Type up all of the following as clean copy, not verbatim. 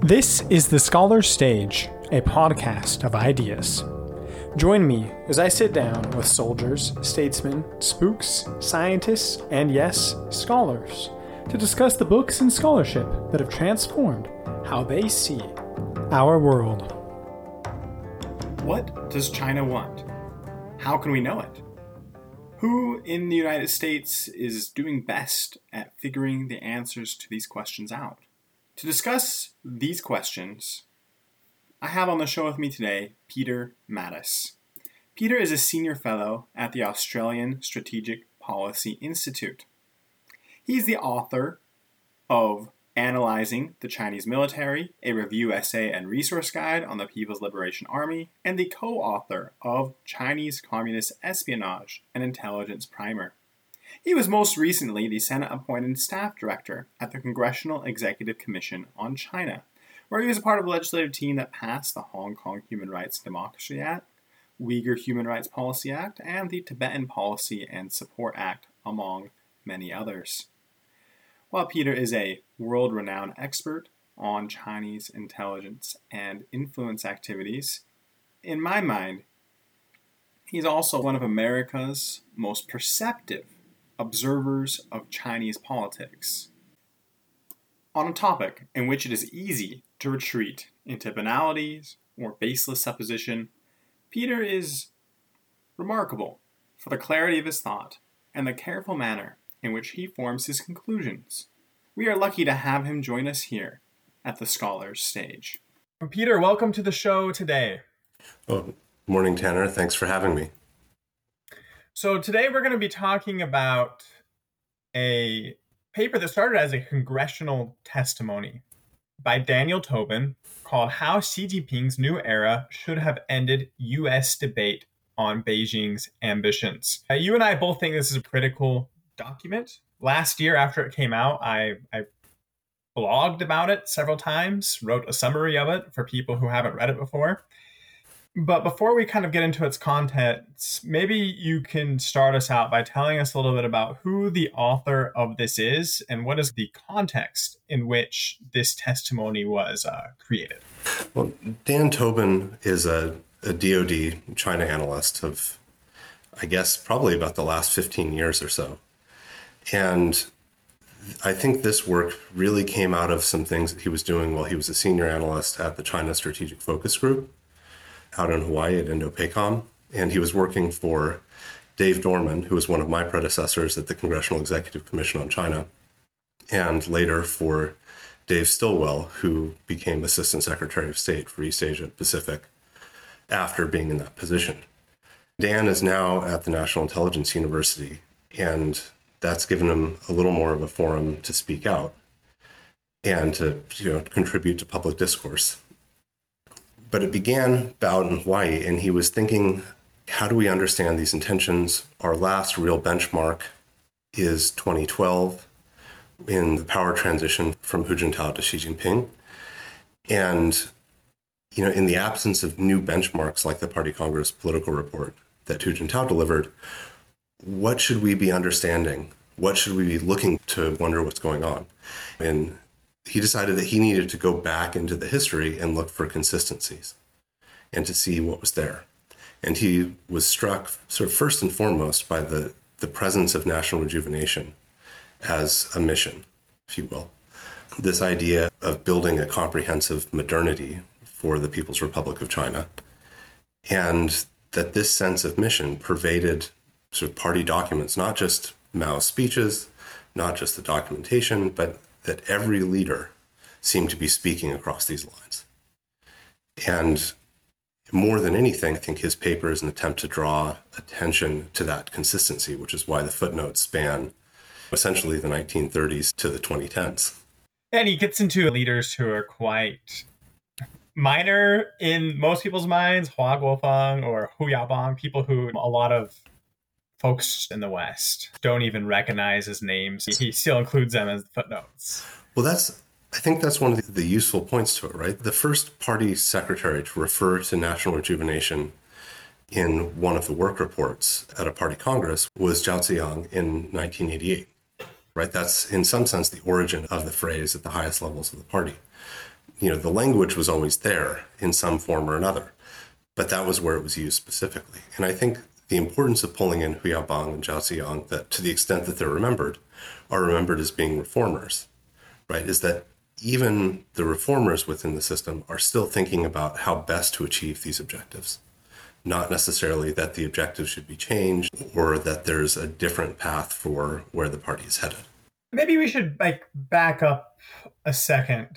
This is The Scholar's Stage, a podcast of ideas. Join me as I sit down with soldiers, statesmen, spooks, scientists, and yes, scholars, to discuss the books and scholarship that have transformed how they see our world. What does China want? How can we know it? Who in the United States is doing best at figuring the answers to these questions out? To discuss these questions, I have on the show with me today Peter Mattis. Peter is a senior fellow at the Australian Strategic Policy Institute. He's the author of Analyzing the Chinese Military, a review essay and resource guide on the People's Liberation Army, and the co-author of Chinese Communist Espionage, an Intelligence Primer. He was most recently the Senate-appointed staff director at the Congressional Executive Commission on China, where he was a part of the legislative team that passed the Hong Kong Human Rights and Democracy Act, Uyghur Human Rights Policy Act, and the Tibetan Policy and Support Act, among many others. While Peter is a world-renowned expert on Chinese intelligence and influence activities, in my mind, he's also one of America's most perceptive observers of Chinese politics. On a topic in which it is easy to retreat into banalities or baseless supposition, Peter is remarkable for the clarity of his thought and the careful manner in which he forms his conclusions. We are lucky to have him join us here at the Scholar's Stage. Peter, welcome to the show today. Oh, morning, Tanner. Thanks for having me. So today we're going to be talking about a paper that started as a congressional testimony by Daniel Tobin called How Xi Jinping's New Era Should Have Ended U.S. Debate on Beijing's Ambitions. You and I both think this is a critical document. Last year, after it came out, I blogged about it several times, wrote a summary of it for people who haven't read it before. But before we kind of get into its contents, maybe you can start us out by telling us a little bit about who the author of this is and what is the context in which this testimony was created. Well, Dan Tobin is a DoD China analyst of, I guess, probably about the last 15 years or so. And I think this work really came out of some things that he was doing while he was a senior analyst at the China Strategic Focus Group out in Hawaii at INDOPACOM. And he was working for Dave Dorman, who was one of my predecessors at the Congressional Executive Commission on China, and later for Dave Stilwell, who became Assistant Secretary of State for East Asia Pacific after being in that position. Dan is now at the National Intelligence University, and that's given him a little more of a forum to speak out and to contribute to public discourse. But it began out in Hawaii, and he was thinking, how do we understand these intentions? Our last real benchmark is 2012 in the power transition from Hu Jintao to Xi Jinping. And, in the absence of new benchmarks like the Party Congress political report that Hu Jintao delivered, what should we be understanding? What should we be looking to wonder what's going on? And he decided that he needed to go back into the history and look for consistencies and to see what was there. And he was struck sort of first and foremost by the presence of national rejuvenation as a mission, if you will. This idea of building a comprehensive modernity for the People's Republic of China. And that this sense of mission pervaded sort of party documents, not just Mao's speeches, not just the documentation, but that every leader seemed to be speaking across these lines. And more than anything, I think his paper is an attempt to draw attention to that consistency, which is why the footnotes span essentially the 1930s to the 2010s. And he gets into leaders who are quite minor in most people's minds, Hua Guofeng or Hu Yaobang, people who a lot of folks in the West don't even recognize as names. He still includes them as footnotes. Well, I think that's one of the useful points to it, right? The first party secretary to refer to national rejuvenation in one of the work reports at a party congress was Zhao Ziyang in 1988, right? That's in some sense the origin of the phrase at the highest levels of the party. The language was always there in some form or another, but that was where it was used specifically. And I think the importance of pulling in Huiyabang and Zhao Ziyang, that to the extent that they're remembered, are remembered as being reformers, right? Is that even the reformers within the system are still thinking about how best to achieve these objectives, not necessarily that the objectives should be changed or that there's a different path for where the party is headed. Maybe we should back up a second.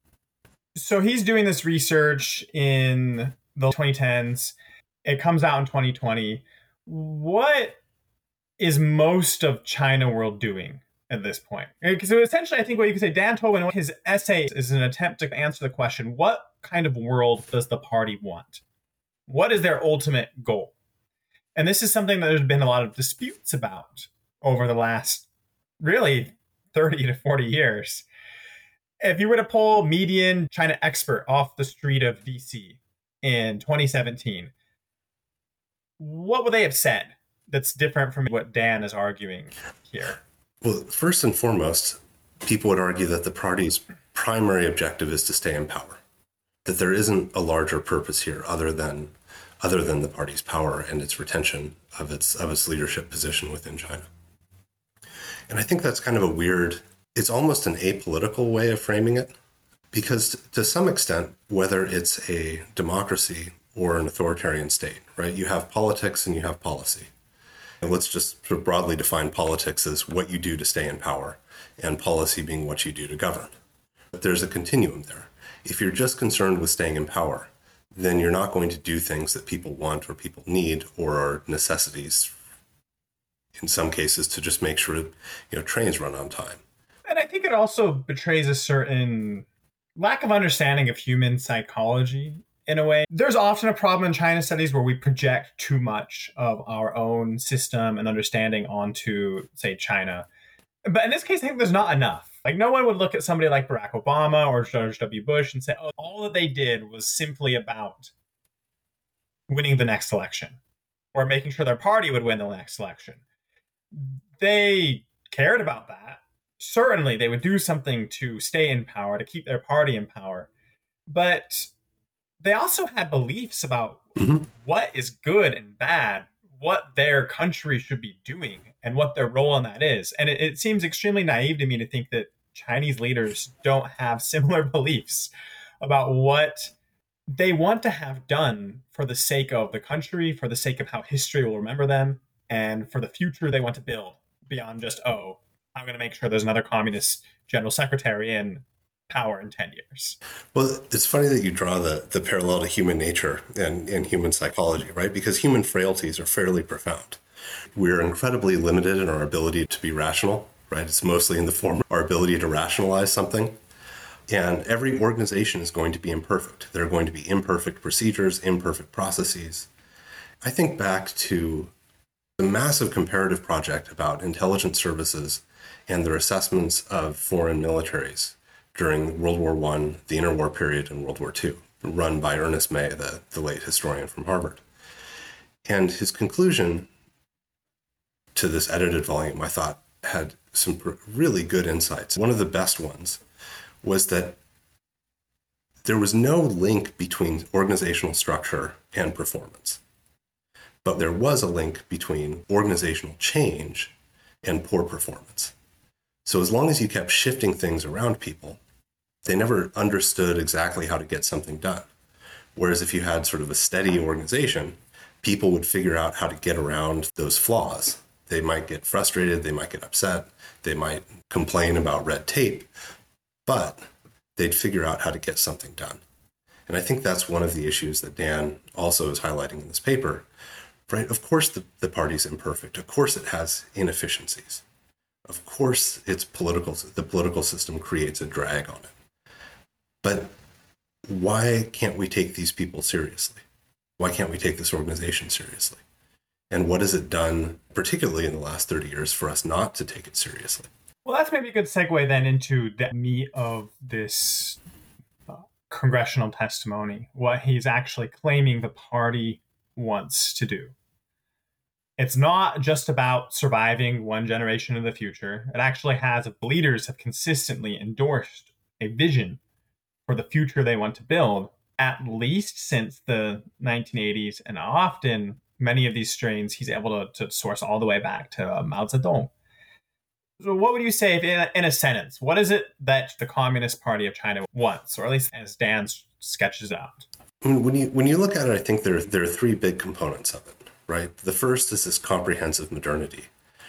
So he's doing this research in the 2010s. It comes out in 2020. What is most of China world doing at this point? So essentially, I think what you could say, Dan Tobin, his essay is an attempt to answer the question, what kind of world does the party want? What is their ultimate goal? And this is something that there's been a lot of disputes about over the last, really, 30 to 40 years. If you were to poll median China expert off the street of DC in 2017, what would they have said that's different from what Dan is arguing here? Well, first and foremost, people would argue that the party's primary objective is to stay in power, that there isn't a larger purpose here other than the party's power and its retention of its leadership position within China. And I think that's kind of a weird, it's almost an apolitical way of framing it, because to some extent, whether it's a democracy or an authoritarian state, right, you have politics and you have policy. And let's just sort of broadly define politics as what you do to stay in power, and policy being what you do to govern. But there's a continuum there. If you're just concerned with staying in power, then you're not going to do things that people want or people need or are necessities, in some cases, to just make sure trains run on time. And I think it also betrays a certain lack of understanding of human psychology in a way. There's often a problem in China studies where we project too much of our own system and understanding onto, say, China. But in this case, I think there's not enough. No one would look at somebody like Barack Obama or George W. Bush and say, oh, all that they did was simply about winning the next election or making sure their party would win the next election. They cared about that. Certainly, they would do something to stay in power, to keep their party in power. But they also had beliefs about what is good and bad, what their country should be doing, and what their role in that is. And it seems extremely naive to me to think that Chinese leaders don't have similar beliefs about what they want to have done for the sake of the country, for the sake of how history will remember them, and for the future they want to build beyond just, oh, I'm going to make sure there's another communist general secretary in power in 10 years. Well, it's funny that you draw the parallel to human nature and human psychology, right? Because human frailties are fairly profound. We're incredibly limited in our ability to be rational, right? It's mostly in the form of our ability to rationalize something. And every organization is going to be imperfect. There are going to be imperfect procedures, imperfect processes. I think back to the massive comparative project about intelligence services and their assessments of foreign militaries during World War I, the interwar period, and World War II, run by Ernest May, the late historian from Harvard. And his conclusion to this edited volume, I thought, had some really good insights. One of the best ones was that there was no link between organizational structure and performance. But there was a link between organizational change and poor performance. So as long as you kept shifting things around people, they never understood exactly how to get something done. Whereas if you had sort of a steady organization, people would figure out how to get around those flaws. They might get frustrated, they might get upset, they might complain about red tape, but they'd figure out how to get something done. And I think that's one of the issues that Dan also is highlighting in this paper, right? Of course the party's imperfect. Of course it has inefficiencies. Of course the political system creates a drag on it. But why can't we take these people seriously? Why can't we take this organization seriously? And what has it done, particularly in the last 30 years, for us not to take it seriously? Well, that's maybe a good segue then into the meat of this congressional testimony, what he's actually claiming the party wants to do. It's not just about surviving one generation in the future. It actually has, leaders have consistently endorsed a vision for the future they want to build, at least since the 1980s. And often, many of these strains he's able to source all the way back to Mao Zedong. So what would you say, if in a sentence, what is it that the Communist Party of China wants, or at least as Dan sketches out? When you look at it, I think there are three big components of it, right? The first is this comprehensive modernity.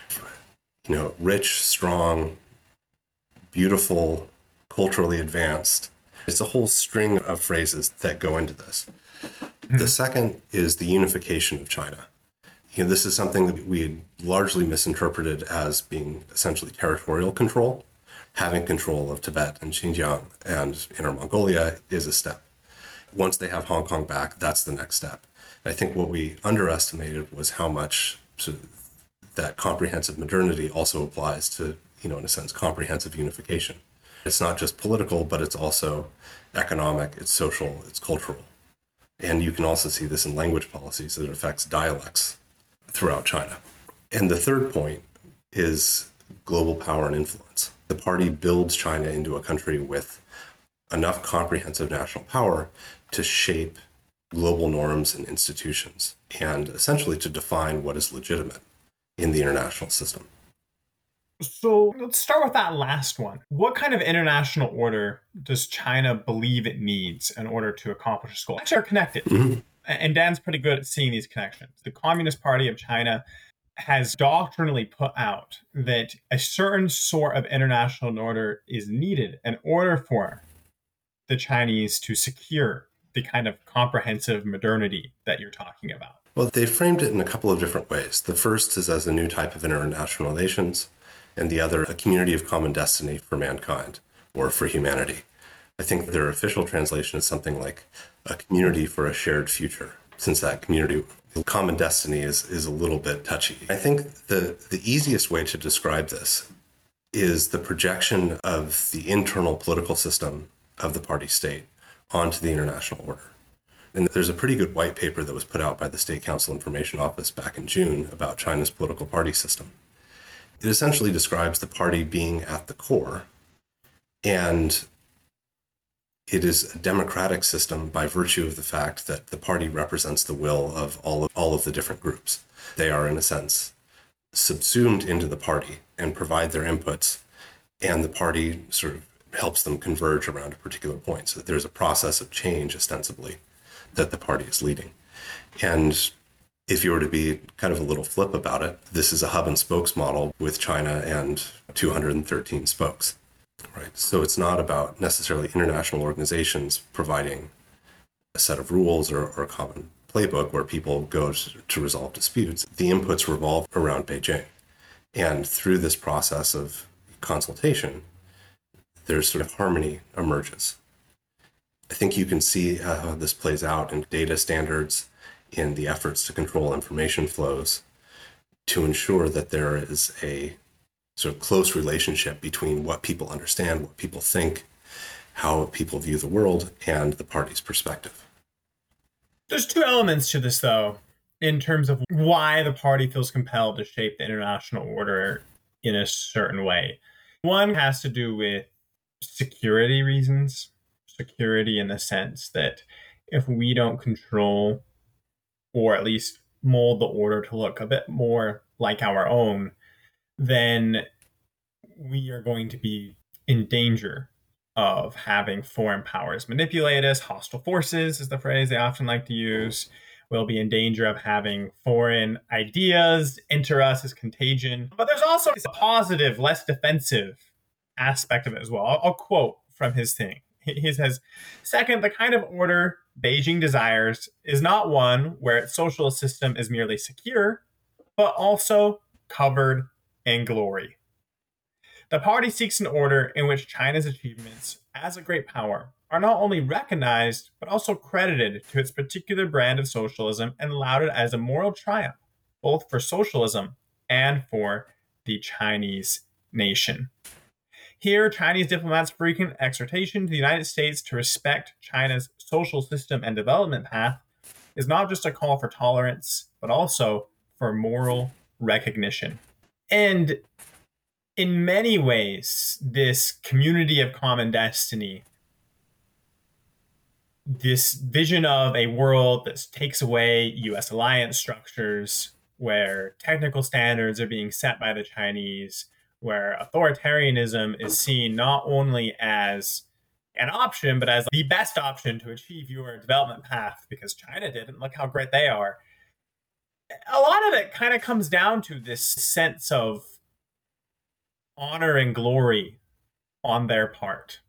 Rich, strong, beautiful, culturally advanced. It's a whole string of phrases that go into this. The second is the unification of China. This is something that we had largely misinterpreted as being essentially territorial control. Having control of Tibet and Xinjiang and Inner Mongolia is a step. Once they have Hong Kong back, that's the next step. I think what we underestimated was how much that comprehensive modernity also applies to, in a sense, comprehensive unification. It's not just political, but it's also economic, it's social, it's cultural. And you can also see this in language policies that affects dialects throughout China. And the third point is global power and influence. The party builds China into a country with enough comprehensive national power to shape global norms and institutions, and essentially to define what is legitimate in the international system. So let's start with that last one. What kind of international order does China believe it needs in order to accomplish its goal? Actually, are connected. Mm-hmm. And Dan's pretty good at seeing these connections. The Communist Party of China has doctrinally put out that a certain sort of international order is needed in order for the Chinese to secure the kind of comprehensive modernity that you're talking about. Well, they framed it in a couple of different ways. The first is as a new type of international relations, and the other, a community of common destiny for mankind or for humanity. I think their official translation is something like a community for a shared future, since that community, common destiny is a little bit touchy. I think the easiest way to describe this is the projection of the internal political system of the party state onto the international order. And there's a pretty good white paper that was put out by the State Council Information Office back in June about China's political party system. It essentially describes the party being at the core, and it is a democratic system by virtue of the fact that the party represents the will of all of the different groups. They are, in a sense, subsumed into the party and provide their inputs, and the party sort of helps them converge around a particular point. So there's a process of change, ostensibly, that the party is leading. And if you were to be kind of a little flip about it, this is a hub and spokes model with China and 213 spokes. Right. So it's not about necessarily international organizations providing a set of rules or a common playbook where people go to resolve disputes. The inputs revolve around Beijing. And through this process of consultation, there's sort of harmony emerges. I think you can see how this plays out in data standards, in the efforts to control information flows, to ensure that there is a sort of close relationship between what people understand, what people think, how people view the world, and the party's perspective. There's two elements to this, though, in terms of why the party feels compelled to shape the international order in a certain way. One has to do with security reasons. Security in the sense that if we don't control or at least mold the order to look a bit more like our own, then we are going to be in danger of having foreign powers manipulate us. Hostile forces is the phrase they often like to use. We'll be in danger of having foreign ideas enter us as contagion. But there's also a positive, less defensive aspect of it as well. I'll quote from his thing. He says, second, the kind of order Beijing desires is not one where its social system is merely secure, but also covered in glory. The party seeks an order in which China's achievements as a great power are not only recognized, but also credited to its particular brand of socialism and lauded as a moral triumph, both for socialism and for the Chinese nation. Here, Chinese diplomats' frequent exhortation to the United States to respect China's social system and development path is not just a call for tolerance, but also for moral recognition. And in many ways, this community of common destiny this vision of a world that takes away US alliance structures, where technical standards are being set by the Chinese, where authoritarianism is seen not only as an option, but as the best option to achieve your development path because China did, and look how great they are. A lot of it kind of comes down to this sense of honor and glory on their part.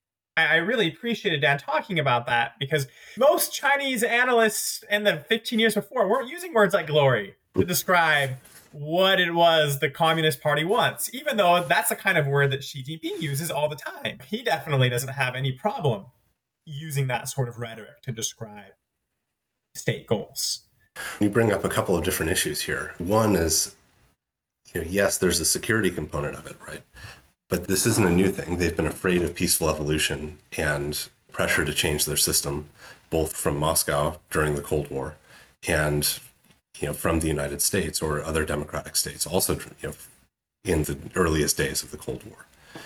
I really appreciated Dan talking about that because most Chinese analysts in the 15 years before weren't using words like glory to describe what it was the Communist Party wants, even though that's the kind of word that Xi Jinping uses all the time. He definitely doesn't have any problem using that sort of rhetoric to describe state goals. You bring up a couple of different issues here. One is, yes, there's a security component of it, right? But this isn't a new thing. They've been afraid of peaceful evolution and pressure to change their system, both from Moscow during the Cold War and from the United States or other democratic states, also in the earliest days of the Cold War.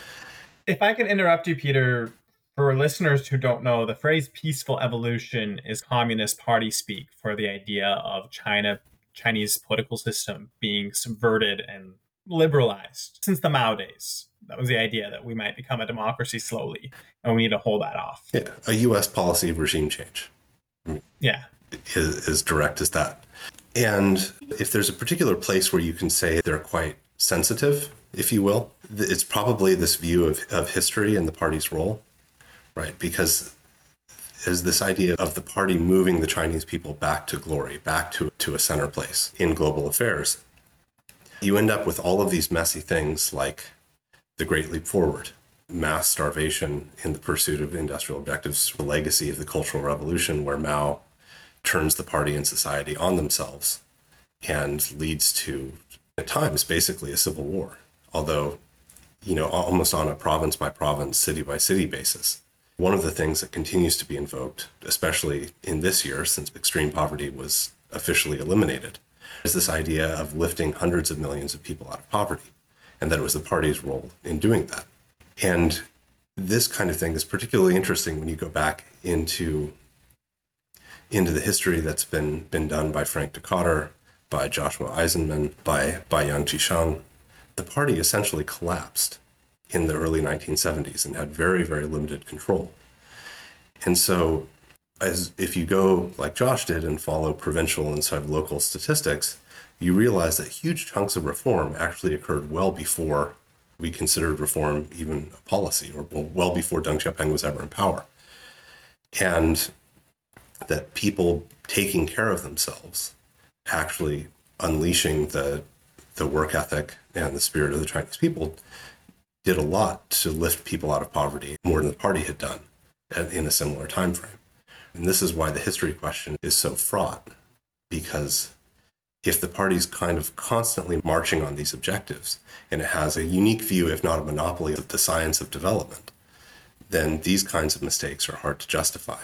If I can interrupt you, Peter, for listeners who don't know, the phrase peaceful evolution is Communist Party speak for the idea of Chinese political system being subverted and liberalized since the Mao days. That was the idea, that we might become a democracy slowly, and we need to hold that off. Yeah, a U.S. policy regime change. Yeah. Is as direct as that. And if there's a particular place where you can say they're quite sensitive, if you will, it's probably this view of history and the party's role, right? Because there's this idea of the party moving the Chinese people back to glory, back to a center place in global affairs. You end up with all of these messy things like the Great Leap Forward, mass starvation in the pursuit of industrial objectives, the legacy of the Cultural Revolution, where Mao turns the party and society on themselves and leads to, at times, basically a civil war, although, almost on a province by province, city by city basis. One of the things that continues to be invoked, especially in this year, since extreme poverty was officially eliminated, is this idea of lifting hundreds of millions of people out of poverty, and that it was the party's role in doing that. And this kind of thing is particularly interesting when you go back into the history that's been done by Frank Dikötter, by Joshua Eisenman, by Yang Qisheng. The party essentially collapsed in the early 1970s and had very, very limited control. And so if you go like Josh did and follow provincial and sort of local statistics, you realize that huge chunks of reform actually occurred well before we considered reform even a policy, or well before Deng Xiaoping was ever in power. And that people taking care of themselves, actually unleashing the work ethic and the spirit of the Chinese people, did a lot to lift people out of poverty, more than the party had done in a similar time frame. And this is why the history question is so fraught, because if the party's kind of constantly marching on these objectives, and it has a unique view, if not a monopoly, of the science of development, then these kinds of mistakes are hard to justify.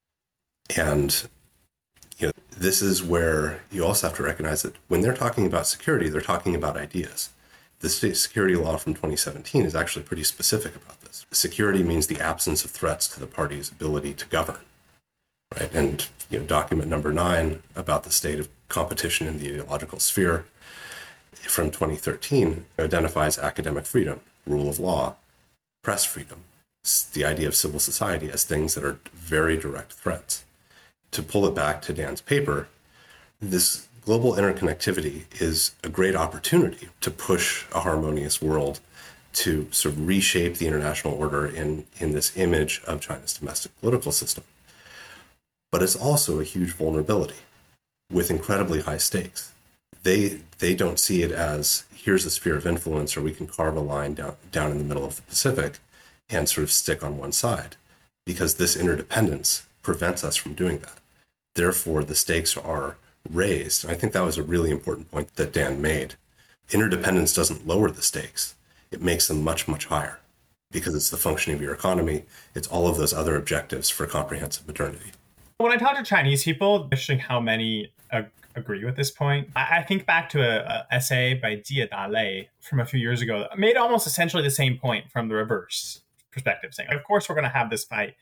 And this is where you also have to recognize that when they're talking about security, they're talking about ideas. The state security law from 2017 is actually pretty specific about this. Security means the absence of threats to the party's ability to govern, right? And document number 9 about the state of competition in the ideological sphere from 2013 identifies academic freedom, rule of law, press freedom, the idea of civil society as things that are very direct threats. To pull it back to Dan's paper, this global interconnectivity is a great opportunity to push a harmonious world, to sort of reshape the international order in this image of China's domestic political system. But it's also a huge vulnerability with incredibly high stakes. They don't see it as, here's a sphere of influence, or we can carve a line down in the middle of the Pacific and sort of stick on one side, because this interdependence prevents us from doing that. Therefore, the stakes are raised. And I think that was a really important point that Dan made. Interdependence doesn't lower the stakes. It makes them much, much higher, because it's the functioning of your economy. It's all of those other objectives for comprehensive modernity. When I talk to Chinese people, interesting how many agree with this point. I think back to an essay by Jie Dalei from a few years ago that made almost essentially the same point from the reverse perspective, saying, of course, we're going to have this fight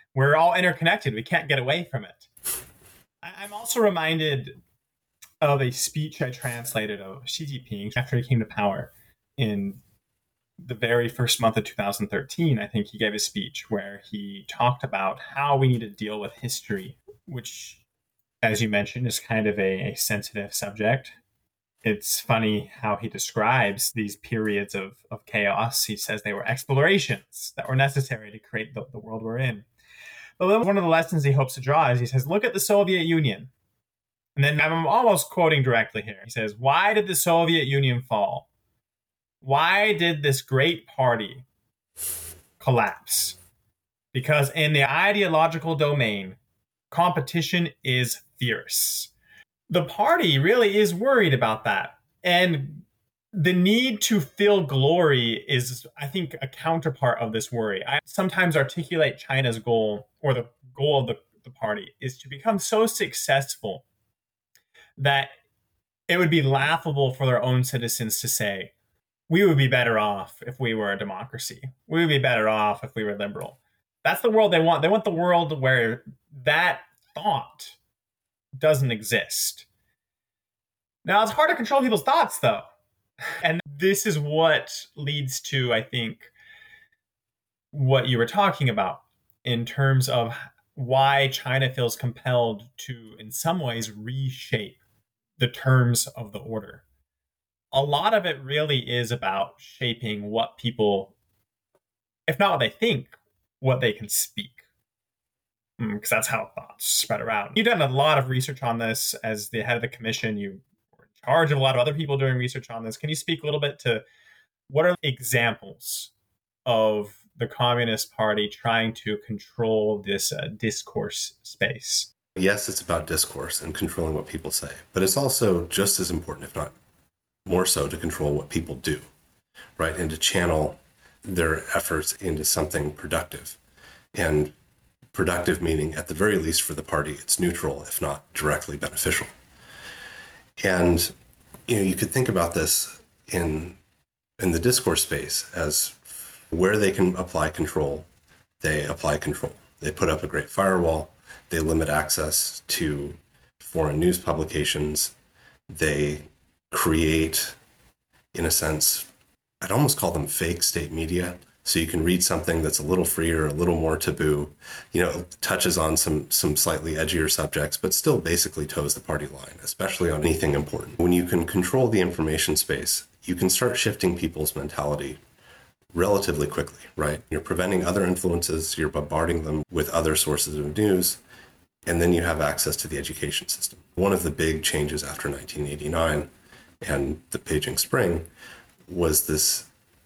We're all interconnected. We can't get away from it. I'm also reminded of a speech I translated of Xi Jinping after he came to power in the very first month of 2013. I think he gave a speech where he talked about how we need to deal with history, which, as you mentioned, is kind of a sensitive subject. It's funny how he describes these periods of chaos. He says they were explorations that were necessary to create the world we're in. But then one of the lessons he hopes to draw is he says, look at the Soviet Union. And then I'm almost quoting directly here. He says, why did the Soviet Union fall? Why did this great party collapse? Because in the ideological domain, competition is fierce. The party really is worried about that. And the need to feel glory is, I think, a counterpart of this worry. I sometimes articulate China's goal, or the goal of the party, is to become so successful that it would be laughable for their own citizens to say, we would be better off if we were a democracy. We would be better off if we were liberal. That's the world they want. They want the world where that thought doesn't exist. Now, it's hard to control people's thoughts, though. And this is what leads to, I think, what you were talking about in terms of why China feels compelled to, in some ways, reshape the terms of the order. A lot of it really is about shaping what people, if not what they think, what they can speak. Because that's how thoughts spread around. You've done a lot of research on this as the head of the commission. You were in charge of a lot of other people doing research on this. Can you speak a little bit to what are examples of the Communist Party trying to control this discourse space? Yes, it's about discourse and controlling what people say, but it's also just as important, if not more so, to control what people do, right? And to channel their efforts into something productive. And productive meaning, at the very least for the party, it's neutral, if not directly beneficial. And, you could think about this in the discourse space as where they can apply control, they apply control. They put up a great firewall. They limit access to foreign news publications. They create, in a sense, I'd almost call them fake state media. So you can read something that's a little freer, a little more taboo, touches on some slightly edgier subjects, but still basically toes the party line, especially on anything important. When you can control the information space, you can start shifting people's mentality relatively quickly, right? You're preventing other influences, you're bombarding them with other sources of news, and then you have access to the education system. One of the big changes after 1989 and the Beijing Spring was this,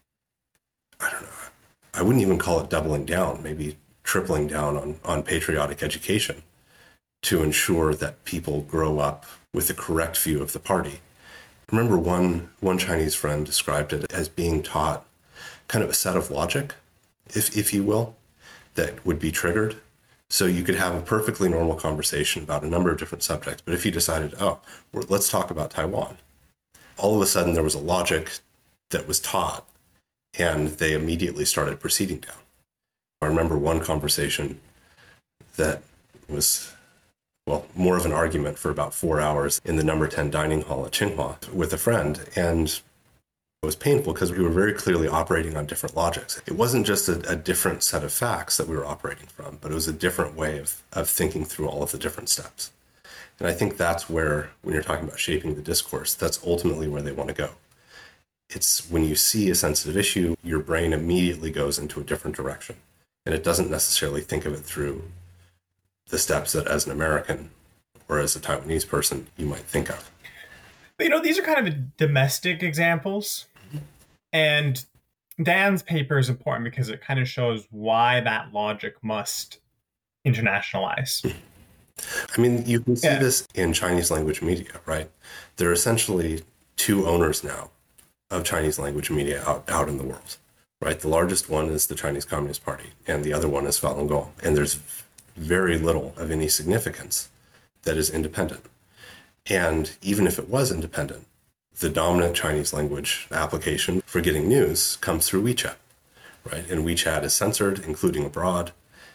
I wouldn't even call it doubling down, maybe tripling down on patriotic education to ensure that people grow up with the correct view of the party. I remember one Chinese friend described it as being taught kind of a set of logic, if you will, that would be triggered. So you could have a perfectly normal conversation about a number of different subjects. But if you decided, let's talk about Taiwan, all of a sudden there was a logic that was taught, and they immediately started proceeding down. I remember one conversation that was, more of an argument for about 4 hours in the number 10 dining hall at Tsinghua with a friend. And it was painful because we were very clearly operating on different logics. It wasn't just a different set of facts that we were operating from, but it was a different way of thinking through all of the different steps. And I think that's where, when you're talking about shaping the discourse, that's ultimately where they want to go. It's when you see a sensitive issue, your brain immediately goes into a different direction. And it doesn't necessarily think of it through the steps that, as an American or as a Taiwanese person, you might think of. But, these are kind of domestic examples. And Dan's paper is important because it kind of shows why that logic must internationalize. I mean, you can see this in Chinese language media, right? There are essentially two owners now of Chinese language media out in the world, right? The largest one is the Chinese Communist Party, and the other one is Falun Gong. And there's very little of any significance that is independent. And even if it was independent, the dominant Chinese language application for getting news comes through WeChat, right? And WeChat is censored, including abroad.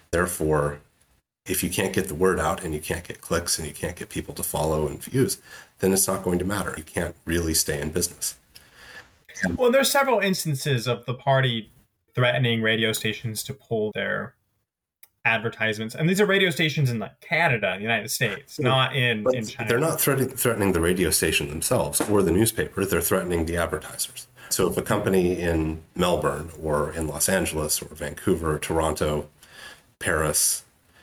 Therefore, if you can't get the word out and you can't get clicks and you can't get people to follow and views, then it's not going to matter. You can't really stay in business. Well, there's several instances of the party threatening radio stations to pull their advertisements, and these are radio stations in like Canada, the United States, not in China. They're not threatening the radio station themselves or the newspaper. They're threatening the advertisers. So if a company in Melbourne or in Los Angeles or Vancouver, or Toronto, Paris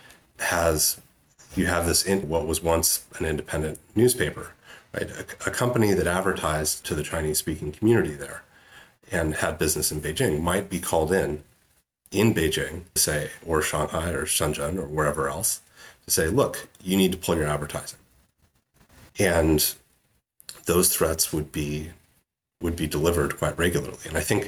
you have this in what was once an independent newspaper, right? A company that advertised to the Chinese speaking community there and had business in Beijing might be called in Beijing, say, or Shanghai or Shenzhen or wherever else, to say, look, you need to pull your advertising. And those threats would be delivered quite regularly. And I think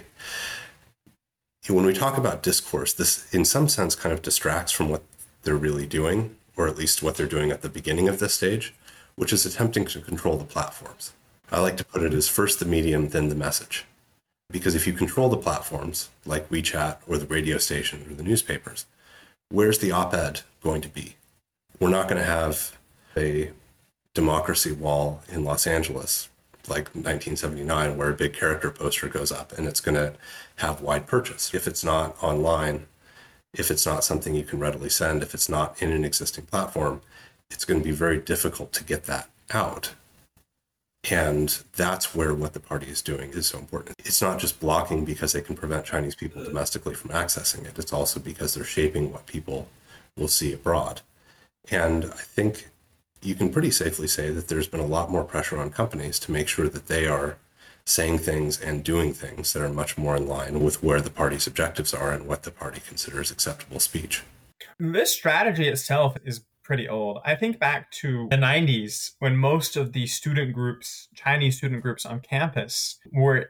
when we talk about discourse, this in some sense kind of distracts from what they're really doing, or at least what they're doing at the beginning of this stage, which is attempting to control the platforms. I like to put it as first the medium, then the message. Because if you control the platforms, like WeChat or the radio station or the newspapers, where's the op-ed going to be? We're not going to have a democracy wall in Los Angeles like 1979 where a big character poster goes up and it's going to have wide purchase. If it's not online, if it's not something you can readily send, if it's not in an existing platform, it's going to be very difficult to get that out. And that's where what the party is doing is so important. It's not just blocking because they can prevent Chinese people domestically from accessing it. It's also because they're shaping what people will see abroad. And I think you can pretty safely say that there's been a lot more pressure on companies to make sure that they are saying things and doing things that are much more in line with where the party's objectives are and what the party considers acceptable speech. This strategy itself is pretty old. I think back to the 90s when most of the student groups, Chinese student groups on campus, were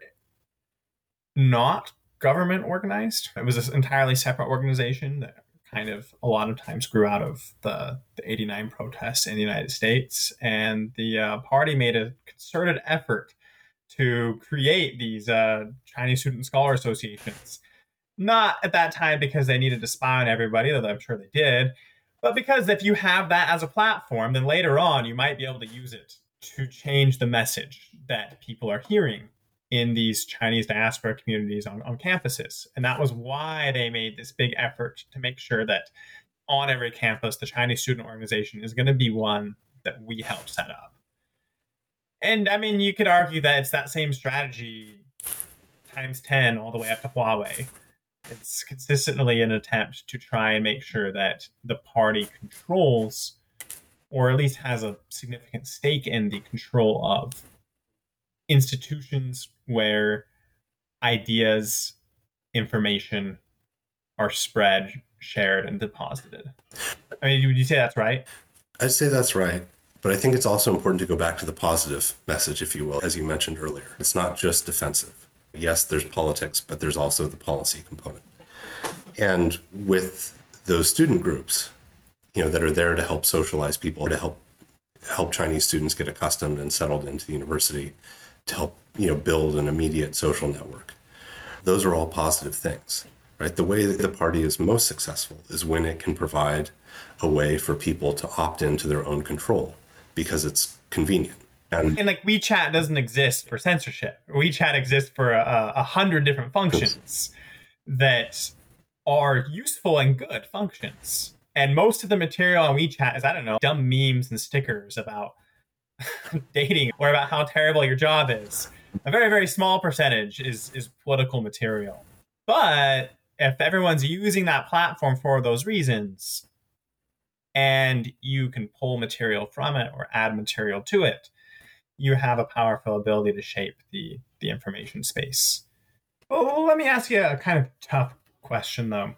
not government organized. It was this entirely separate organization that kind of a lot of times grew out of the 89 protests in the United States. And the party made a concerted effort to create these Chinese Student Scholar Associations. Not at that time because they needed to spy on everybody, though I'm sure they did, but because if you have that as a platform, then later on you might be able to use it to change the message that people are hearing in these Chinese diaspora communities on campuses. And that was why they made this big effort to make sure that on every campus, the Chinese student organization is going to be one that we helped set up. And I mean, you could argue that it's that same strategy times 10 all the way up to Huawei. It's consistently an attempt to try and make sure that the party controls, or at least has a significant stake in the control of institutions where ideas, information are spread, shared, and deposited. I mean, would you say that's right? I'd say that's right. But I think it's also important to go back to the positive message, if you will, as you mentioned earlier. It's not just defensive. Yes, there's politics, but there's also the policy component. And with those student groups, that are there to help socialize people, to help Chinese students get accustomed and settled into the university, to help, build an immediate social network. Those are all positive things, right? The way that the party is most successful is when it can provide a way for people to opt into their own control because it's convenient. And like WeChat doesn't exist for censorship. WeChat exists for 100 different functions that are useful and good functions. And most of the material on WeChat is, I don't know, dumb memes and stickers about dating or about how terrible your job is. A very, very small percentage is political material. But if everyone's using that platform for those reasons, and you can pull material from it or add material to it, you have a powerful ability to shape the information space. Well, let me ask you a kind of tough question, though.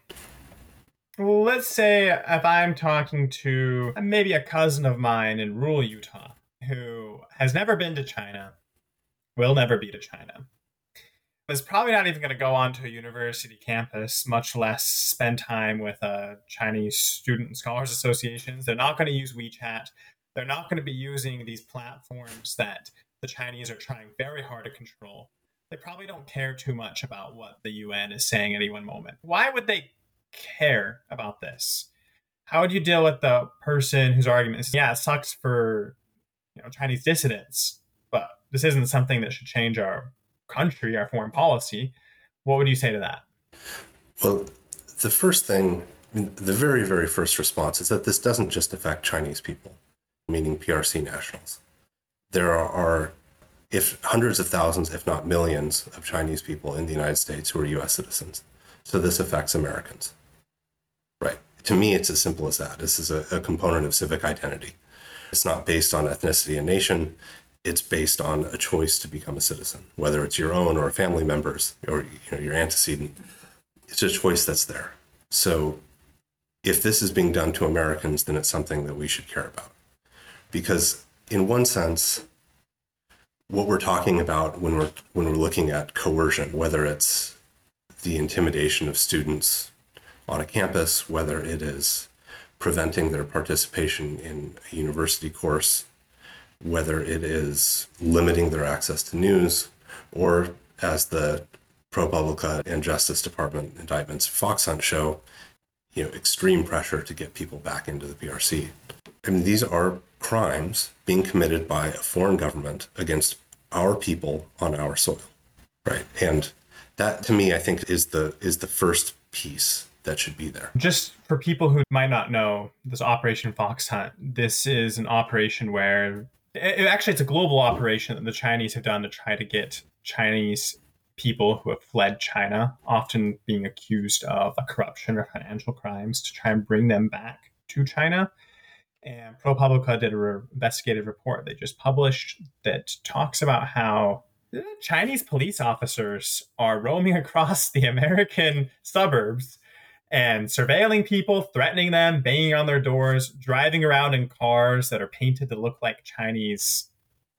Let's say if I'm talking to maybe a cousin of mine in rural Utah who has never been to China, will never be to China, is probably not even going to go onto a university campus, much less spend time with Chinese student and scholars associations. They're not going to use WeChat. They're not going to be using these platforms that the Chinese are trying very hard to control. They probably don't care too much about what the UN is saying at any one moment. Why would they care about this? How would you deal with the person whose argument is, yeah, it sucks for Chinese dissidents, but this isn't something that should change our country, our foreign policy? What would you say to that? Well, the first thing, the very, very first response is that this doesn't just affect Chinese people, meaning PRC nationals. There are if hundreds of thousands, if not millions, of Chinese people in the United States who are U.S. citizens. So this affects Americans, right? To me, it's as simple as that. This is a component of civic identity. It's not based on ethnicity and nation. It's based on a choice to become a citizen, whether it's your own or a family member's or your antecedent. It's a choice that's there. So if this is being done to Americans, then it's something that we should care about. Because in one sense, what we're talking about when we're looking at coercion, whether it's the intimidation of students on a campus, whether it is preventing their participation in a university course, whether it is limiting their access to news, or as the ProPublica and Justice Department indictments Fox Hunt show, extreme pressure to get people back into the PRC. I mean, these are crimes being committed by a foreign government against our people on our soil, right? And that, to me, I think is the first piece that should be there. Just for people who might not know, this Operation Fox Hunt, this is an operation where it's a global operation that the Chinese have done to try to get Chinese people who have fled China, often being accused of corruption or financial crimes, to try and bring them back to China. And ProPublica did an investigative report they just published that talks about how Chinese police officers are roaming across the American suburbs and surveilling people, threatening them, banging on their doors, driving around in cars that are painted to look like Chinese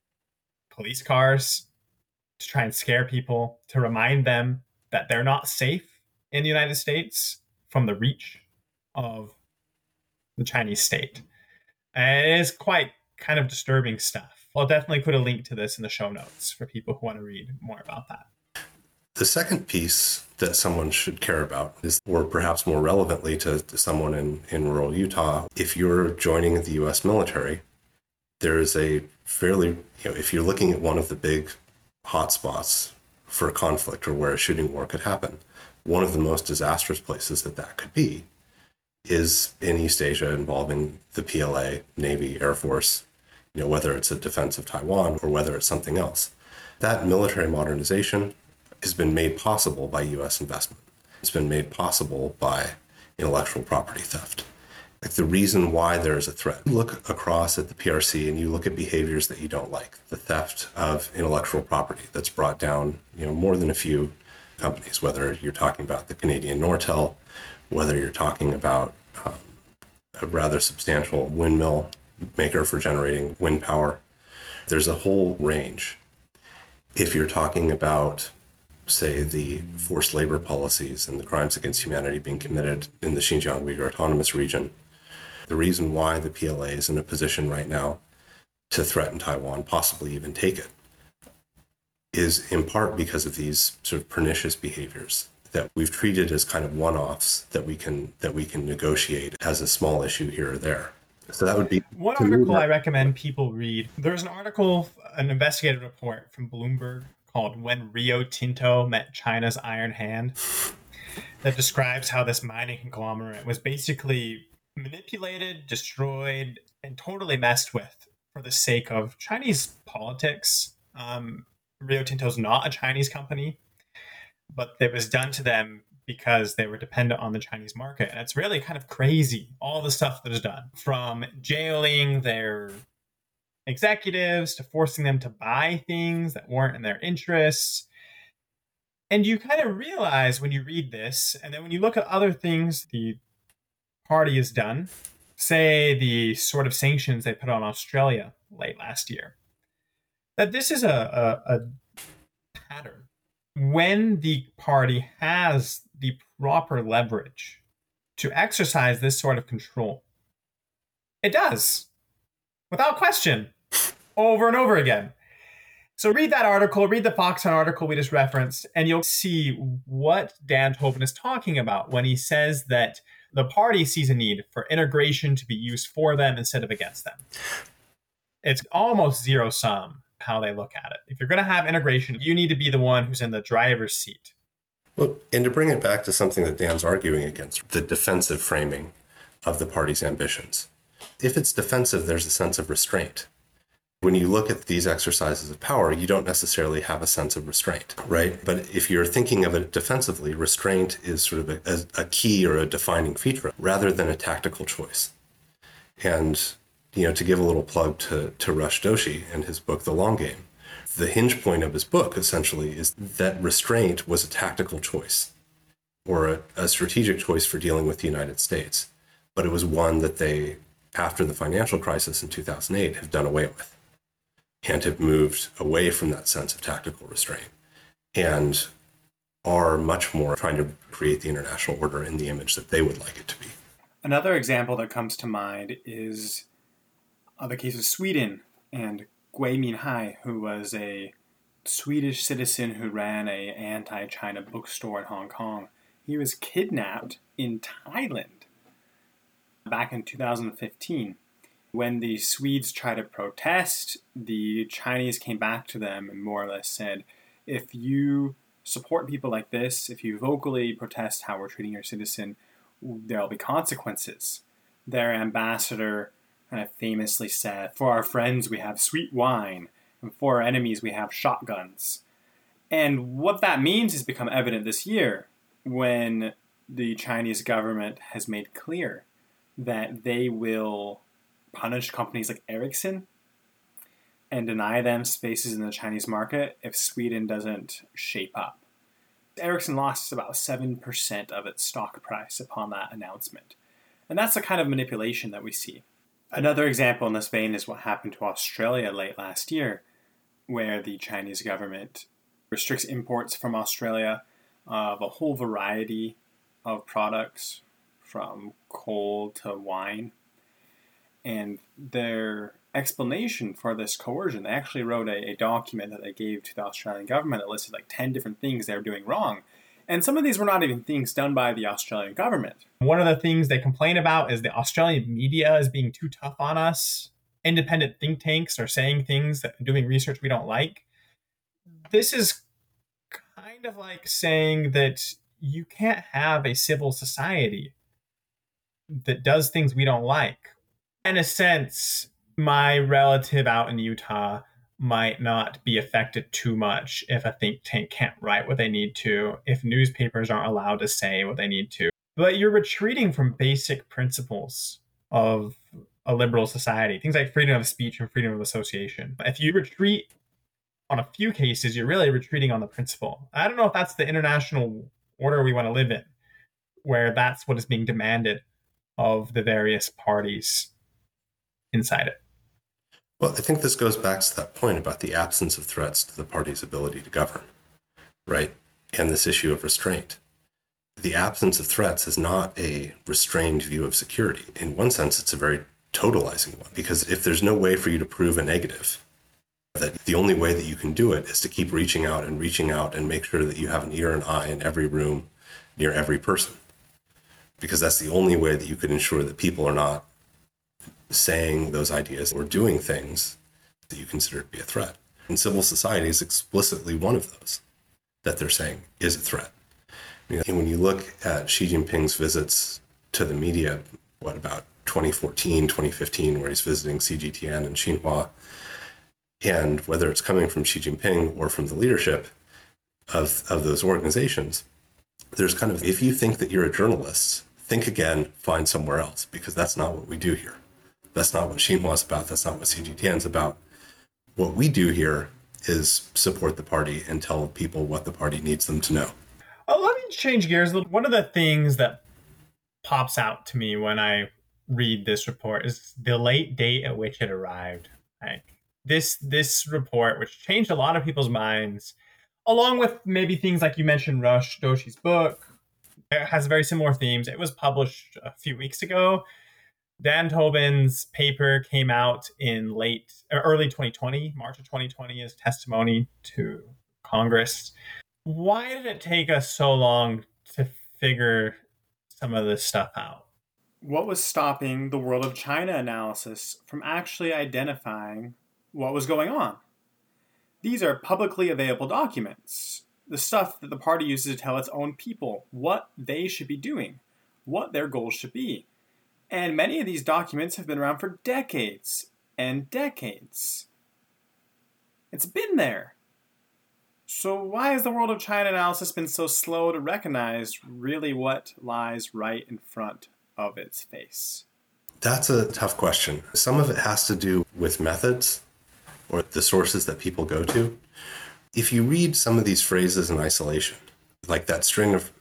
police cars to try and scare people, to remind them that they're not safe in the United States from the reach of the Chinese state. And it is quite kind of disturbing stuff. I'll definitely put a link to this in the show notes for people who want to read more about that. The second piece that someone should care about is, or perhaps more relevantly to someone in rural Utah, if you're joining the U.S. military, there is a fairly, if you're looking at one of the big hotspots for a conflict or where a shooting war could happen, one of the most disastrous places that could be is in East Asia involving the PLA, Navy, Air Force, whether it's a defense of Taiwan or whether it's something else. That military modernization has been made possible by U.S. investment. It's been made possible by intellectual property theft. Like the reason why there is a threat. You look across at the PRC and you look at behaviors that you don't like. The theft of intellectual property that's brought down, more than a few companies, whether you're talking about the Canadian Nortel, whether you're talking about a rather substantial windmill maker for generating wind power. There's a whole range. If you're talking about, say, the forced labor policies and the crimes against humanity being committed in the Xinjiang Uyghur Autonomous Region, the reason why the PLA is in a position right now to threaten Taiwan, possibly even take it, is in part because of these sort of pernicious behaviors that we've treated as kind of one-offs that we can negotiate as a small issue here or there. So that would be one article I recommend people read. There's an article, an investigative report from Bloomberg called "When Rio Tinto Met China's Iron Hand," that describes how this mining conglomerate was basically manipulated, destroyed, and totally messed with for the sake of Chinese politics. Rio Tinto's not a Chinese company, but it was done to them because they were dependent on the Chinese market. And it's really kind of crazy, all the stuff that is done, from jailing their executives to forcing them to buy things that weren't in their interests. And you kind of realize when you read this, and then when you look at other things the party has done, say the sort of sanctions they put on Australia late last year, that this is a pattern. When the party has the proper leverage to exercise this sort of control, it does, without question, over and over again. So read that article, read the Foxconn article we just referenced, and you'll see what Dan Tobin is talking about when he says that the party sees a need for integration to be used for them instead of against them. It's almost zero sum how they look at it. If you're going to have integration, you need to be the one who's in the driver's seat. Well, and to bring it back to something that Dan's arguing against, the defensive framing of the party's ambitions. If it's defensive, there's a sense of restraint. When you look at these exercises of power, you don't necessarily have a sense of restraint, right? But if you're thinking of it defensively, restraint is sort of a key or a defining feature rather than a tactical choice. And, to give a little plug to Rush Doshi and his book, The Long Game, the hinge point of his book essentially is that restraint was a tactical choice or a strategic choice for dealing with the United States. But it was one that they, after the financial crisis in 2008, have done away with. And have moved away from that sense of tactical restraint and are much more trying to create the international order in the image that they would like it to be. Another example that comes to mind is the case of Sweden and Gui Minhai, who was a Swedish citizen who ran an anti-China bookstore in Hong Kong. He was kidnapped in Thailand back in 2015. When the Swedes tried to protest, the Chinese came back to them and more or less said, if you support people like this, if you vocally protest how we're treating your citizen, there'll be consequences. Their ambassador kind of famously said, for our friends we have sweet wine, and for our enemies we have shotguns. And what that means has become evident this year when the Chinese government has made clear that they will punish companies like Ericsson and deny them spaces in the Chinese market if Sweden doesn't shape up. Ericsson lost about 7% of its stock price upon that announcement. And that's the kind of manipulation that we see. Another example in this vein is what happened to Australia late last year, where the Chinese government restricts imports from Australia of a whole variety of products, from coal to wine. And their explanation for this coercion, they actually wrote a document that they gave to the Australian government that listed like 10 different things they were doing wrong. And some of these were not even things done by the Australian government. One of the things they complain about is the Australian media is being too tough on us. Independent think tanks are saying things that doing research we don't like. This is kind of like saying that you can't have a civil society that does things we don't like. In a sense, my relative out in Utah might not be affected too much if a think tank can't write what they need to, if newspapers aren't allowed to say what they need to. But you're retreating from basic principles of a liberal society, things like freedom of speech and freedom of association. If you retreat on a few cases, you're really retreating on the principle. I don't know if that's the international order we want to live in, where that's what is being demanded of the various parties inside it. Well, I think this goes back to that point about the absence of threats to the party's ability to govern, right? And this issue of restraint. The absence of threats is not a restrained view of security. In one sense, it's a very totalizing one, because if there's no way for you to prove a negative, that the only way that you can do it is to keep reaching out and make sure that you have an ear and eye in every room near every person, because that's the only way that you can ensure that people are not saying those ideas or doing things that you consider to be a threat. And civil society is explicitly one of those that they're saying is a threat. And when you look at Xi Jinping's visits to the media, about 2014, 2015, where he's visiting CGTN and Xinhua, and whether it's coming from Xi Jinping or from the leadership of those organizations, there's kind of, if you think that you're a journalist, think again, find somewhere else, because that's not what we do here. That's not what Xinhua's about. That's not what CGTN's about. What we do here is support the party and tell people what the party needs them to know. Oh, let me change gears a little. One of the things that pops out to me when I read this report is the late date at which it arrived. Like this report, which changed a lot of people's minds, along with maybe things like you mentioned, Rush Doshi's book. It has very similar themes. It was published a few weeks ago. Dan Tobin's paper came out in early 2020, March of 2020, as testimony to Congress. Why did it take us so long to figure some of this stuff out? What was stopping the World of China analysis from actually identifying what was going on? These are publicly available documents, the stuff that the party uses to tell its own people what they should be doing, what their goals should be. And many of these documents have been around for decades and decades. It's been there. So why has the World of China analysis been so slow to recognize really what lies right in front of its face? That's a tough question. Some of it has to do with methods or the sources that people go to. If you read some of these phrases in isolation, like that string of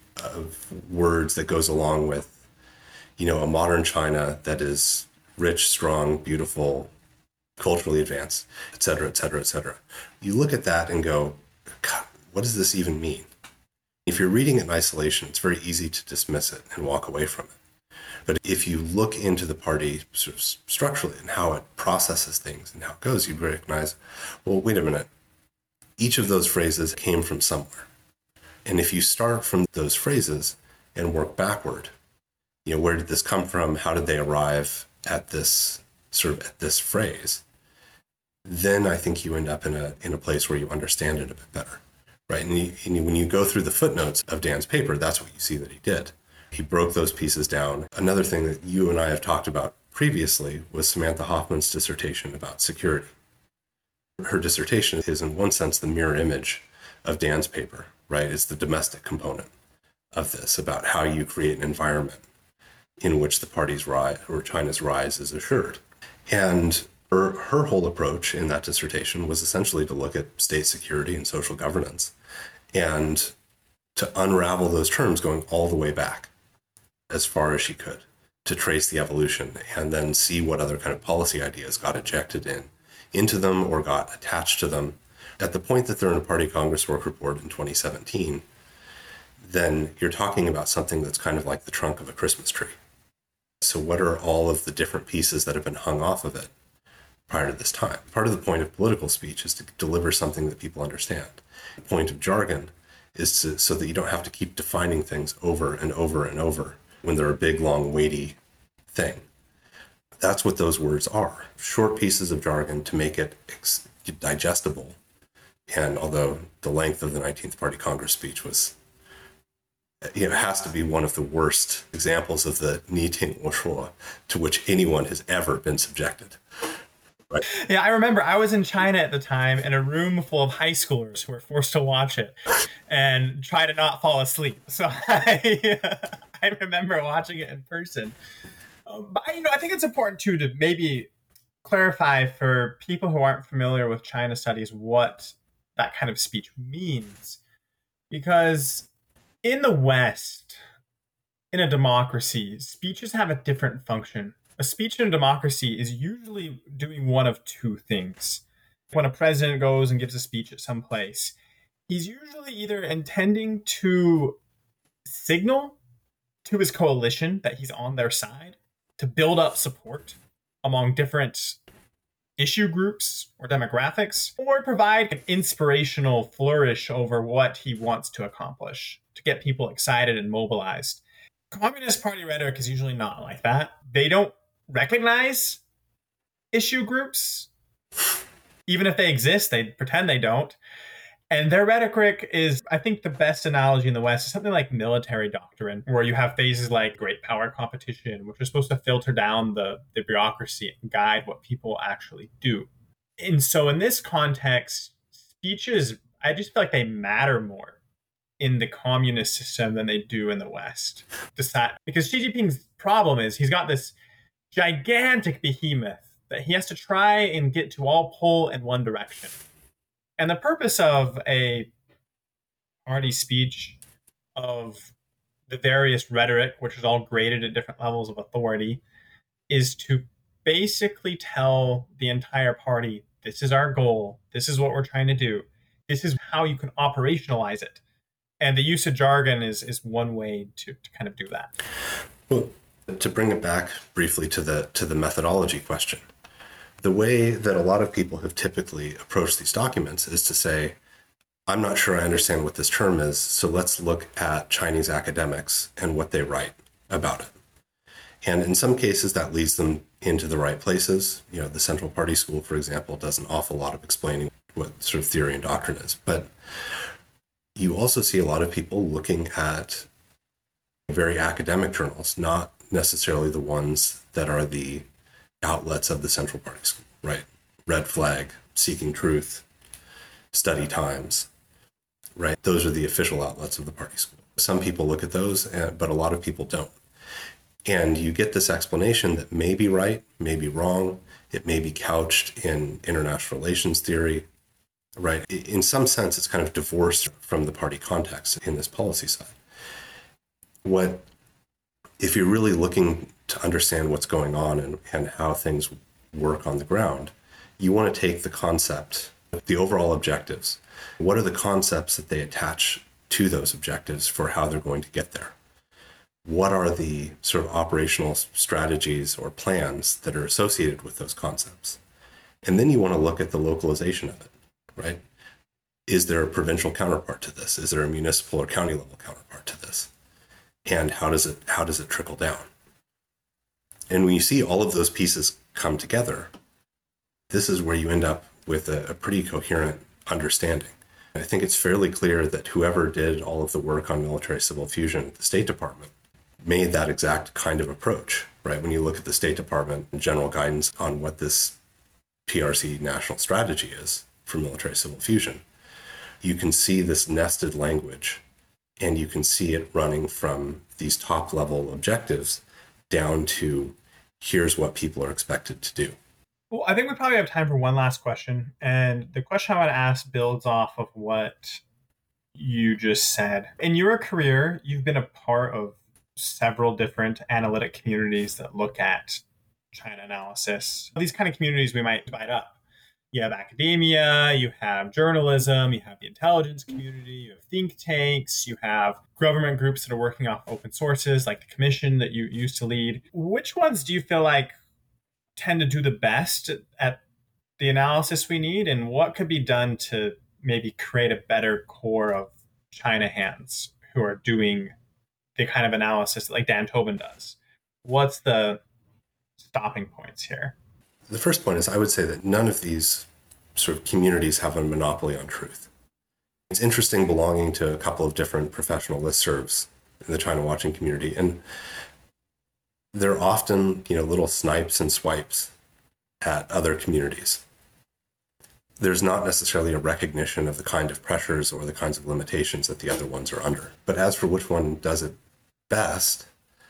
words that goes along with, a modern China that is rich, strong, beautiful, culturally advanced, et cetera, et cetera, et cetera. You look at that and go, God, what does this even mean? If you're reading it in isolation, it's very easy to dismiss it and walk away from it. But if you look into the party sort of structurally and how it processes things and how it goes, you recognize, well, wait a minute. Each of those phrases came from somewhere. And if you start from those phrases and work backward, where did this come from? How did they arrive at this phrase? Then I think you end up in a place where you understand it a bit better, right? And when you go through the footnotes of Dan's paper, that's what you see that he did. He broke those pieces down. Another thing that you and I have talked about previously was Samantha Hoffman's dissertation about security. Her dissertation is, in one sense, the mirror image of Dan's paper, right? It's the domestic component of this, about how you create an environment in which the party's rise or China's rise is assured. And her whole approach in that dissertation was essentially to look at state security and social governance and to unravel those terms going all the way back as far as she could, to trace the evolution and then see what other kind of policy ideas got injected into them or got attached to them. At the point that they're in a Party Congress work report in 2017, then you're talking about something that's kind of like the trunk of a Christmas tree. So what are all of the different pieces that have been hung off of it prior to this time? Part of the point of political speech is to deliver something that people understand. The point of jargon is so that you don't have to keep defining things over and over and over when they're a big, long, weighty thing. That's what those words are. Short pieces of jargon to make it digestible. And although the length of the 19th Party Congress speech was, has to be one of the worst examples of the 逆天我说 to which anyone has ever been subjected. Right? Yeah, I remember I was in China at the time in a room full of high schoolers who were forced to watch it and try to not fall asleep. So I remember watching it in person. But I think it's important too to maybe clarify for people who aren't familiar with China studies what that kind of speech means. Because in the West, in a democracy, speeches have a different function. A speech in a democracy is usually doing one of two things. When a president goes and gives a speech at some place, he's usually either intending to signal to his coalition that he's on their side, to build up support among different issue groups or demographics, or provide an inspirational flourish over what he wants to accomplish to get people excited and mobilized. Communist Party rhetoric is usually not like that. They don't recognize issue groups. Even if they exist, they pretend they don't. And their rhetoric is, I think the best analogy in the West is something like military doctrine, where you have phases like great power competition, which are supposed to filter down the bureaucracy and guide what people actually do. And so in this context, speeches, I just feel like they matter more in the communist system than they do in the West. Because Xi Jinping's problem is he's got this gigantic behemoth that he has to try and get to all pull in one direction. And the purpose of a party speech, of the various rhetoric, which is all graded at different levels of authority, is to basically tell the entire party, this is our goal, this is what we're trying to do, this is how you can operationalize it. And the use of jargon is one way to kind of do that. Well, To bring it back briefly to the methodology question, the way that a lot of people have typically approached these documents is to say, I'm not sure I understand what this term is, so let's look at Chinese academics and what they write about it. And in some cases, that leads them into the right places. The Central Party School, for example, does an awful lot of explaining what sort of theory and doctrine is. But you also see a lot of people looking at very academic journals, not necessarily the ones that are the outlets of the Central Party School, right? Red Flag, Seeking Truth, Study Times, right? Those are the official outlets of the party school. Some people look at those, but a lot of people don't. And you get this explanation that may be right, may be wrong. It may be couched in international relations theory, right? In some sense, it's kind of divorced from the party context in this policy side. If you're really looking to understand what's going on and how things work on the ground, you want to take the concept, the overall objectives. What are the concepts that they attach to those objectives for how they're going to get there? What are the sort of operational strategies or plans that are associated with those concepts? And then you want to look at the localization of it, right? Is there a provincial counterpart to this? Is there a municipal or county level counterpart to this? And how does it trickle down? And when you see all of those pieces come together, this is where you end up with a pretty coherent understanding. I think it's fairly clear that whoever did all of the work on military-civil fusion at the State Department made that exact kind of approach, right? When you look at the State Department and general guidance on what this PRC national strategy is for military-civil fusion, you can see this nested language, and you can see it running from these top-level objectives down to here's what people are expected to do. Well, I think we probably have time for one last question. And the question I want to ask builds off of what you just said. In your career, you've been a part of several different analytic communities that look at China analysis. These kind of communities we might divide up. You have academia, you have journalism, you have the intelligence community, you have think tanks, you have government groups that are working off open sources, like the commission that you used to lead. Which ones do you feel like tend to do the best at the analysis we need, and what could be done to maybe create a better core of China hands who are doing the kind of analysis like Dan Tobin does? What's the stopping points here? The first point is I would say that none of these sort of communities have a monopoly on truth. It's interesting belonging to a couple of different professional listservs in the China watching community, and they're often, little snipes and swipes at other communities. There's not necessarily a recognition of the kind of pressures or the kinds of limitations that the other ones are under. But as for which one does it best,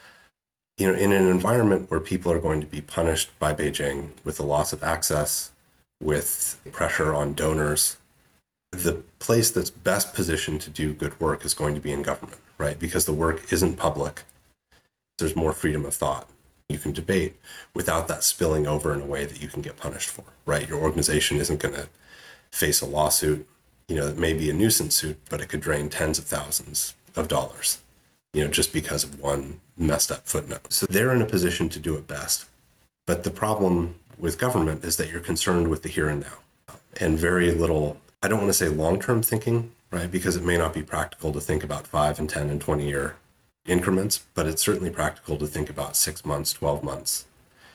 in an environment where people are going to be punished by Beijing with the loss of access, with pressure on donors, the place that's best positioned to do good work is going to be in government, right? Because the work isn't public. There's more freedom of thought. You can debate without that spilling over in a way that you can get punished for, right? Your organization isn't going to face a lawsuit. It may be a nuisance suit, but it could drain tens of thousands of dollars, just because of one messed up footnote. So they're in a position to do it best. But the problem with government is that you're concerned with the here and now and very little, I don't want to say long-term thinking, right? Because it may not be practical to think about 5 and 10 and 20 year increments, but it's certainly practical to think about 6 months, 12 months,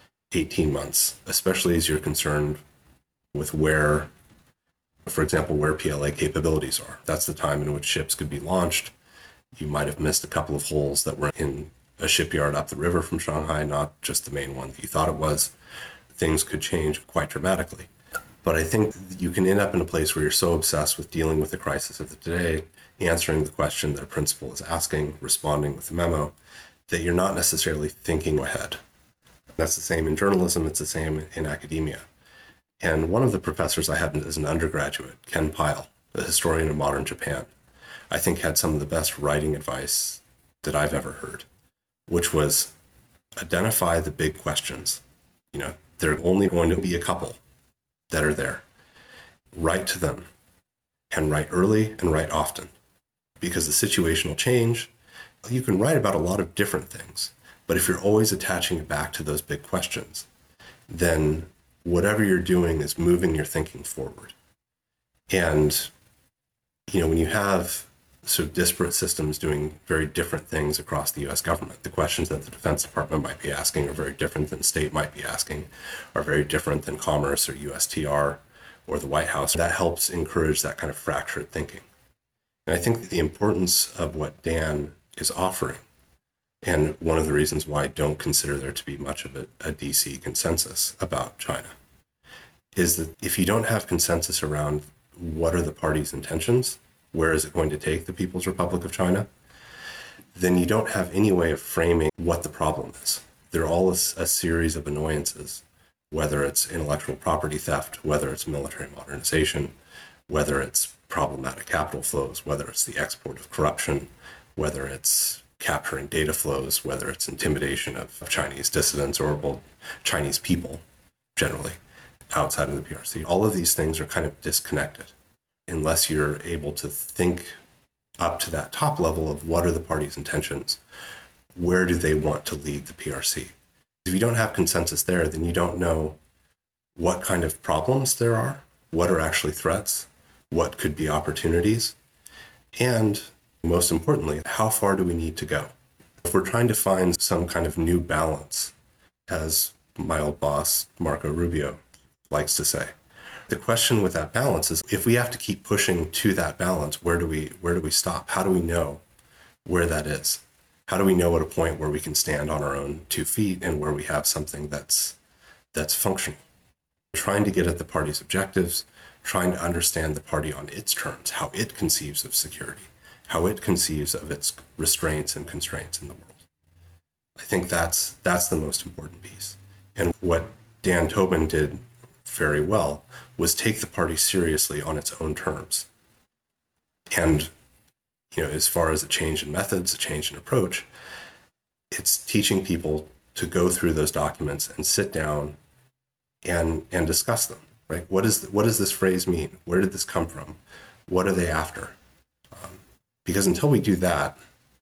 18 months, especially as you're concerned with where, for example, where PLA capabilities are. That's the time in which ships could be launched. You might have missed a couple of holes that were in a shipyard up the river from Shanghai, not just the main one that you thought it was. Things could change quite dramatically. But I think you can end up in a place where you're so obsessed with dealing with the crisis of the day, answering the question that a principal is asking, responding with a memo, that you're not necessarily thinking ahead. That's the same in journalism, it's the same in academia. And one of the professors I had as an undergraduate, Ken Pyle, a historian of modern Japan, I think had some of the best writing advice that I've ever heard, which was identify the big questions. There are only going to be a couple that are there. Write to them, and write early and write often, because the situation will change. You can write about a lot of different things, But if you're always attaching it back to those big questions, then whatever you're doing is moving your thinking forward. And, when you have sort of disparate systems doing very different things across the US government, the questions that the Defense Department might be asking are very different than state might be asking, are very different than Commerce or USTR or the White House. That helps encourage that kind of fractured thinking. And I think the importance of what Dan is offering, and one of the reasons why I don't consider there to be much of a DC consensus about China, is that if you don't have consensus around what are the party's intentions, where is it going to take the People's Republic of China, then you don't have any way of framing what the problem is. They're all a series of annoyances, whether it's intellectual property theft, whether it's military modernization, whether it's problematic capital flows, whether it's the export of corruption, whether it's capturing data flows, whether it's intimidation of Chinese dissidents or Chinese people generally outside of the PRC. All of these things are kind of disconnected unless you're able to think up to that top level of what are the party's intentions, where do they want to lead the PRC. If you don't have consensus there, then you don't know what kind of problems there are, what are actually threats, what could be opportunities, and most importantly, how far do we need to go? If we're trying to find some kind of new balance, as my old boss, Marco Rubio, likes to say, the question with that balance is, if we have to keep pushing to that balance, where do we stop? How do we know where that is? How do we know at a point where we can stand on our own 2 feet and where we have something that's functional? Trying to get at the party's objectives, trying to understand the party on its terms, how it conceives of security, how it conceives of its restraints and constraints in the world. I think that's the most important piece. And what Dan Tobin did very well was take the party seriously on its own terms. And, as far as a change in methods, a change in approach, it's teaching people to go through those documents and sit down and discuss them, right? What does this phrase mean? Where did this come from? What are they after? Because until we do that,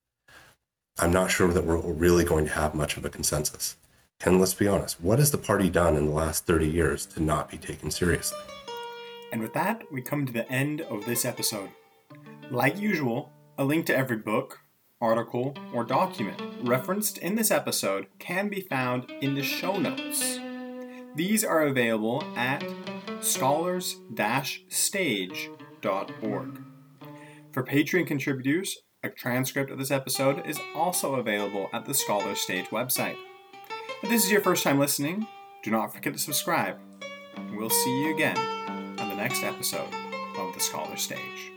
I'm not sure that we're really going to have much of a consensus. And let's be honest, what has the party done in the last 30 years to not be taken seriously? And with that, we come to the end of this episode. Like usual, a link to every book, article, or document referenced in this episode can be found in the show notes. These are available at scholars-stage.org. For Patreon contributors, a transcript of this episode is also available at the Scholars Stage website. If this is your first time listening, do not forget to subscribe. We'll see you again on the next episode of the Scholars Stage.